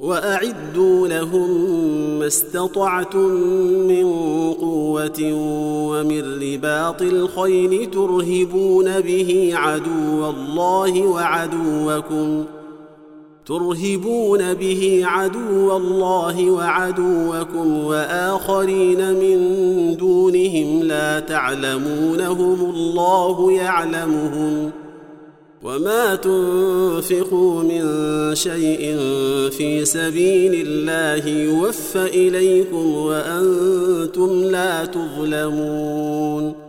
وأعدوا لهم ما استطعتم من قوة ومن رباط الخيل ترهبون به عدو الله وعدوكم وآخرين من دونهم لا تعلمونهم الله يعلمهم وما تنفقوا من شيء في سبيل الله يوفى إليكم وأنتم لا تظلمون